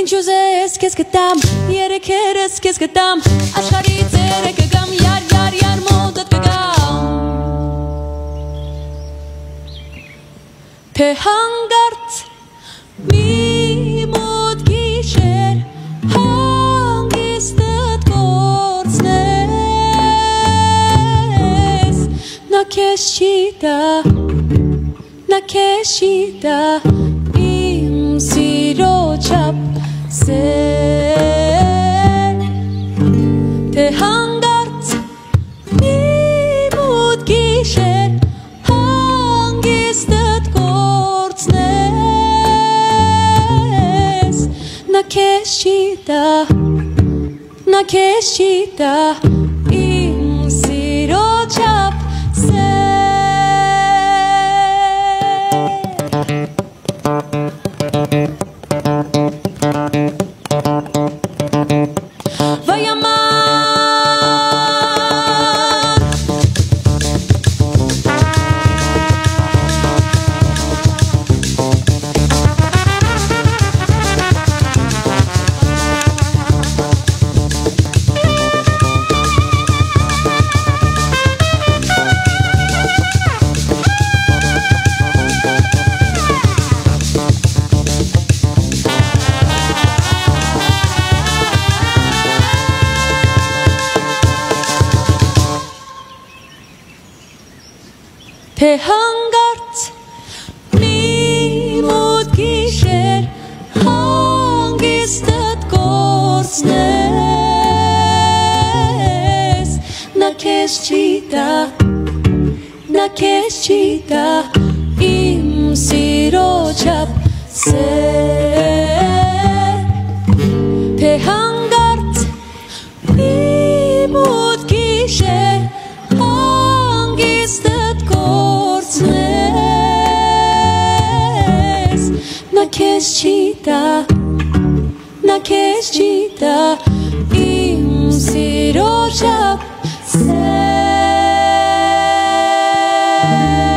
Ինչուզես քեզ կտամ, երեքերս քեզ կտամ, աշխարհի ծերը կգամ, յար մոտդ կգամ։ Թե հանգարց մի մոտ գիշեր հանգիստդ կորցնես, նա քեզ չի տա իմ սիրո չափ սեր, թե հանգարց մի մոտ գիշեր հանգիստդ կորցնես, նա քեզ չի տա իմ սիրո չափ սեր։ Թե հանգարց մի մոտ գիշեր հանգիստդ կորցնես, նա քեզ չի տա իմ սիրո չափ սեր, թե հանգարց մի մոտ գիշեր հանգիստդ կորցնես, նա քեզ չի տա իմ սիրո չափ սեր։